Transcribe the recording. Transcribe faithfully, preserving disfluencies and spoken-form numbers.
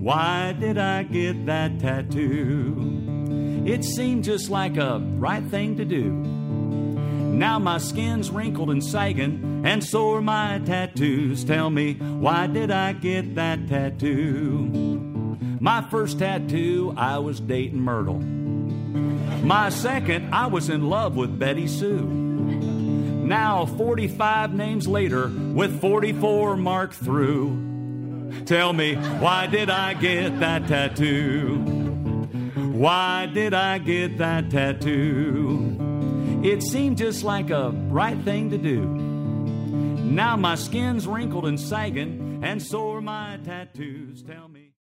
why did I get that tattoo? It seemed just like a right thing to do. Now my skin's wrinkled and sagging, and so are my tattoos. Tell me, why did I get that tattoo? My first tattoo, I was dating Myrtle. My second, I was in love with Betty Sue. Now, forty-five names later, with forty-four marked through. Tell me, why did I get that tattoo? Why did I get that tattoo? It seemed just like a right thing to do. Now my skin's wrinkled and sagging, and so are my tattoos. Tell me.